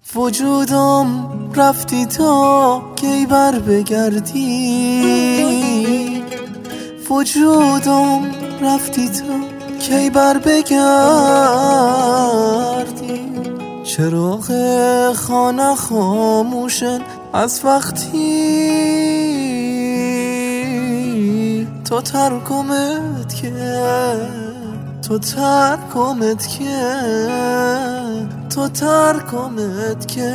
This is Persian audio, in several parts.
وجودم رفتی تا کی بر بگردی، وجودم رفتی تا کی بر بگردی. چراغ خانه خاموشن از وقتی تو ترکمت که، تو ترکمت که، تو ترکمت که.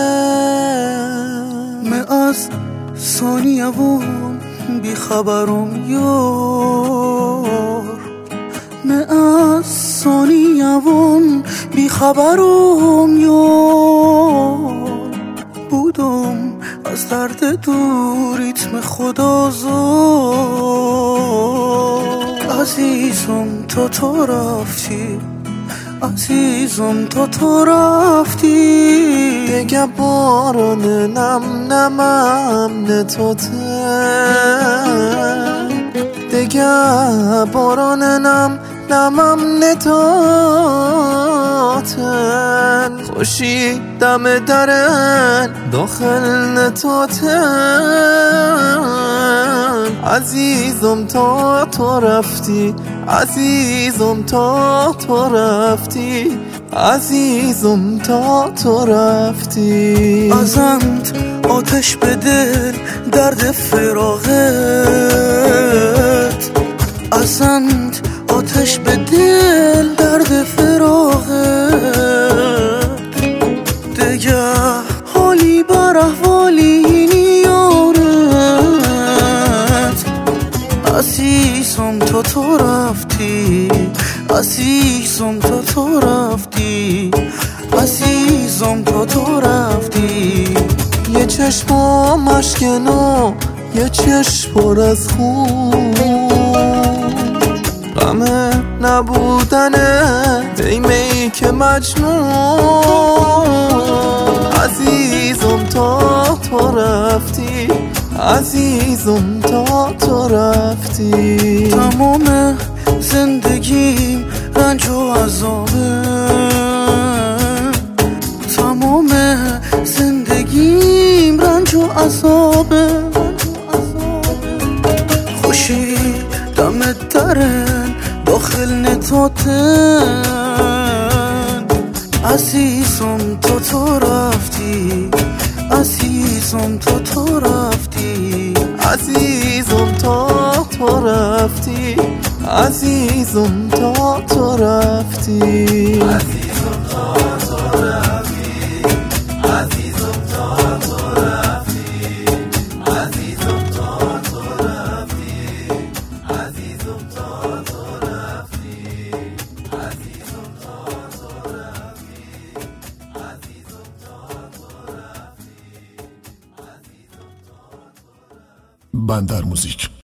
من از ثانیه‌وم بیخبرم یار، من از ثانیه‌وم بیخبرم یار. بودم از درد دوریتم خدازار. عزیزم تو رفتی، عزیزم تو رفتی. دیگه باران نم نمم نتوتن، دیگه باران نم نمم نتوتن. خوشی دم درن داخل نتوتن. عزیزم تا تو رفتی، عزیزم تا تو رفتی، عزیزم تا تو رفتی. ازت آتش به دل درد فراقت، ازت آتش به دل درد فراقت. دیگه حالی بر احوالی نیارت. عزیزم تو رفتی، عزیزم تو رفتی، عزیزم تو رفتی. یه چشم مشکنو، یه چشم پر از خون، غم نبودنه دیمه‌ای که مجنون. عزیزم تا تو رفتی، عزیزم تا تو رفتی. تمام زندگیم رنج و عذابه، تمام زندگیم رنج و عذابه. خوشی دم درن داخل نتاتن. عزیزم تو رفتی، عزیزم تو رفتی، عزیزم تا تو رفتی، عزیزم تا تو رفتی. عزیزم تا تو رفتی، عزیزم تا تو رفتی، عزیزم تا تو رفتی، عزیزم تا تو رفتی، عزیزم تا تو رفتی، عزیزم تا تو رفتی، عزیزم تا تو رفتی. بندر موزیک.